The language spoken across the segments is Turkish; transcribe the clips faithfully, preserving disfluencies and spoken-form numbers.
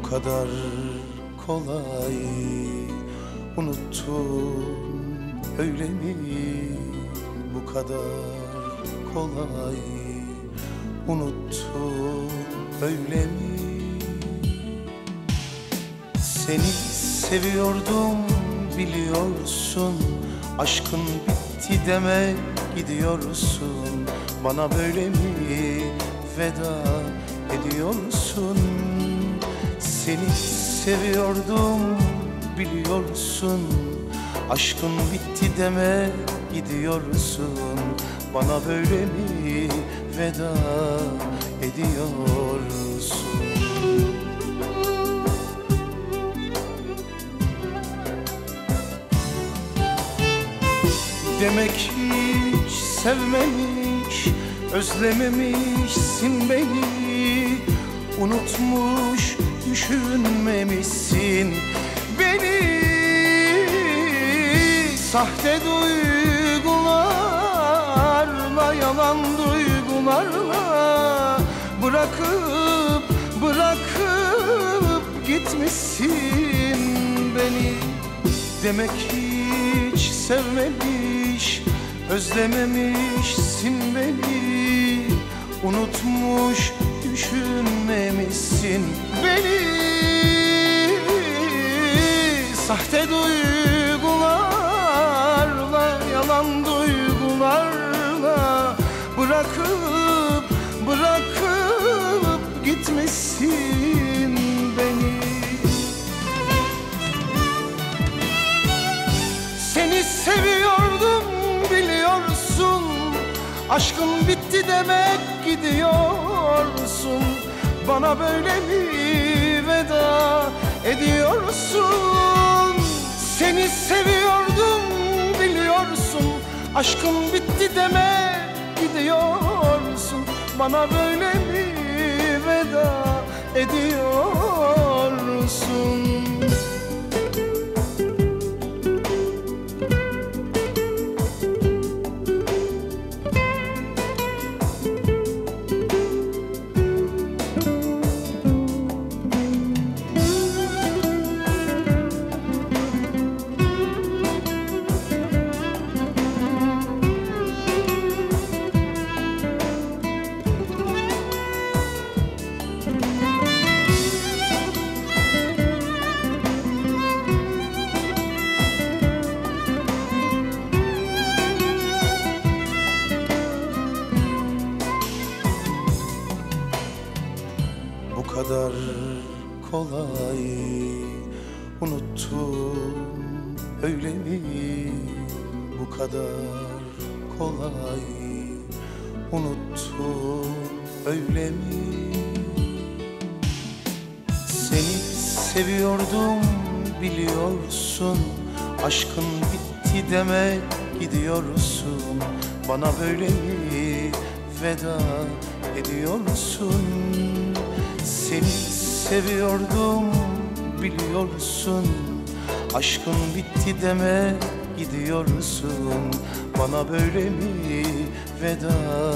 kadar kolay unuttun öyle mi? Bu kadar kolay unuttun öyle mi? Seni seviyordum biliyorsun, aşkın bitti deme gidiyorsun. Bana böyle mi veda ediyorsun? Seni seviyordum biliyorsun, aşkın bitti deme gidiyorsun. Bana böyle mi veda ediyorsun? Demek hiç sevmemiş, özlememişsin beni, unutmuş, düşünmemişsin beni. Sahte duygularla, yalan duygularla bırakıp bırakıp gitmişsin beni. Demek hiç sevmemiş, özlememişsin beni, unutmuş, düşünmemişsin beni. Sahte duygularla, yalan duygularla bırakıp bırakıp gitmişsin beni. Seni seviyordum biliyorsun, aşkın bitti demek gidiyorsun. Bana böyle mi veda ediyorsun? Seni seviyordum biliyorsun, aşkın bitti demek gidiyorsun. Bana böyle mi veda ediyorsun? Bu kadar kolay unuttun öyle mi? Bu kadar kolay unuttun öyle mi? Seni seviyordum biliyorsun, aşkın bitti deme gidiyorsun. Bana böyle mi veda ediyorsun? Seni seviyordum biliyorsun, aşkın bitti deme gidiyorsun. Bana böyle mi veda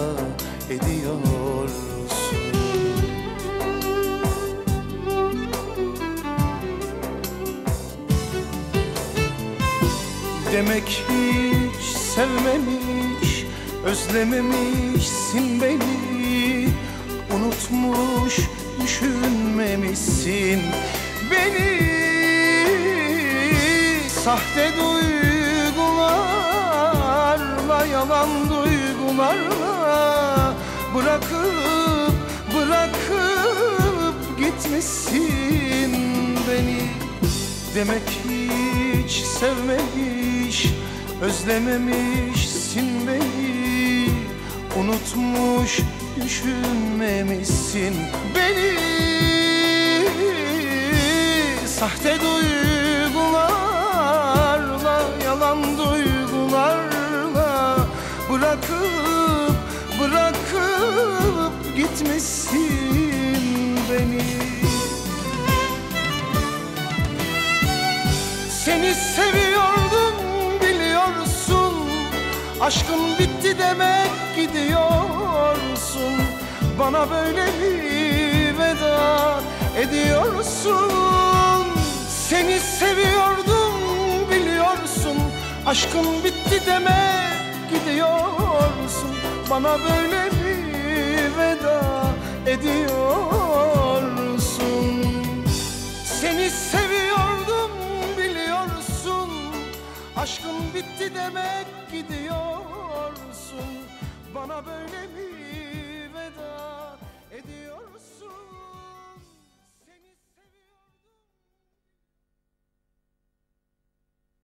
ediyorsun? Demek hiç sevmemiş, özlememişsin beni, unutmuş, düşünmemişsin beni. Sahte duygularla, yalan duygularla bırakıp bırakıp gitmişsin beni. Demek hiç sevmemiş, özlememişsin beni, unutmuş, düşünmemişsin beni. Sahte duygularla, yalan duygularla bırakıp bırakıp gitmişsin beni. Seni seviyordum biliyorsun, aşkın bitti demek gidiyorsun. Bana böyle mi veda ediyorsun? Aşkım bitti demek gidiyorsun. Bana böyle mi veda ediyorsun? Seni seviyordum biliyorsun. Aşkım bitti demek gidiyorsun. Bana böyle mi